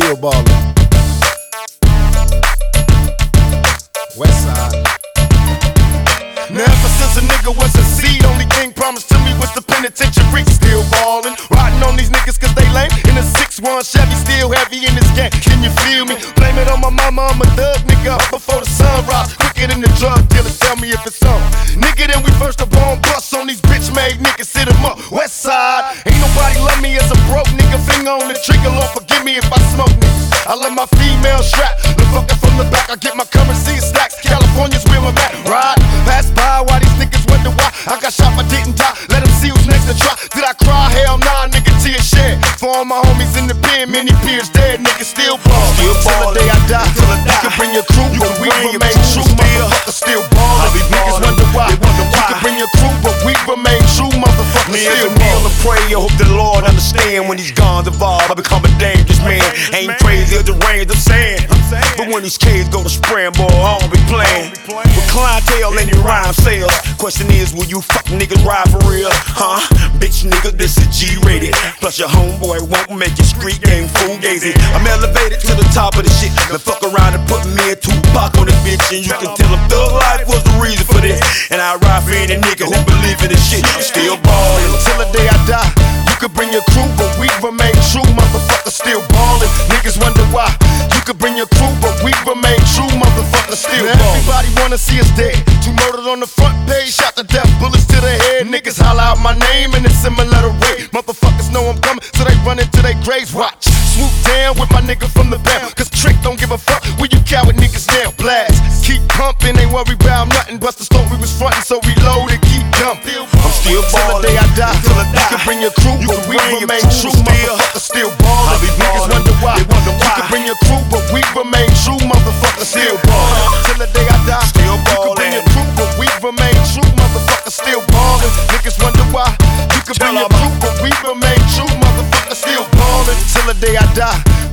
still ballin'. Westside. Now ever since a nigga was a seed, only thing promised to me was the penitentiary. Still ballin', riding on these niggas cause they lame. In a 6-1 Chevy, still heavy in this game. Can you feel me? Blame it on my mama, I'm a thug nigga up before the sunrise. Quicker than the drug dealer, tell me if it's on. Nigga, then we first up on bus on these bitch made niggas, hit 'em up. Westside, ain't nobody love me as a broke nigga. Finger on the trigger, Lord forgive me if I smoke niggas. I let my female strap, the fucker from the back. I get my currency in stacks, California's where I'm at. Ride, pass by while these niggas wonder why I got shot but didn't die. Let them see who's next to try. Did I cry? Hell nah, nigga, tears shed. For all my homies in the pen, many peers dead, niggas still ball. Till the day I die, you can bring your crew, but we remain true. Motherfuckers still ballin'. Niggas wonder why. You can bring your crew, but we remain true. Motherfuckers still ballin'. I pray, I hope the Lord understand. When these guns evolve, I become a dangerous man. Ain't crazy or deranged, I'm saying. But when these kids go to spraying, boy, I don't be playing. With clientele and your rhyme sales. Question is, will you fuck niggas ride for real? Huh? Bitch nigga, this is G-rated. Plus your homeboy won't make your street game fugazi. I'm elevated to the top of the shit. Now fuck around and put me and Tupac on this bitch. And you can tell them thug life was the reason for this. And I ride for any nigga who believe in this shit. I'm still ballin'. Till the day I die, you could bring your crew, but we remain true. Motherfuckers still ballin'. Niggas wonder why. You could bring your crew, but we remain true. Motherfuckers still ballin'. Everybody wanna see us dead. 2 murdered on the front page, shot to death, bullets to the head. Niggas holler out my name in a similar way. Motherfuckers know I'm coming, so they run into their graves. Watch, swoop down with my nigga from the back. Cause Trick don't give a fuck where you coward niggas now. Blast, keep pumping, ain't worry about nothing. Bust the store we was frontin', so reload and keep dumping. I'm still ballin'. Till the day I die, you can bring your crew, but we remain true. Motherfuckers still ballin'. Niggas wonder why. You can bring your crew, but we remain true. Motherfuckers still ballin'. Till the day I die, Still you can bring ballin'. your crew, but we remain true. Motherfuckers still ballin'. Niggas wonder why. You can bring your crew, but we remain true. Motherfuckers still ballin'. Till the day I die,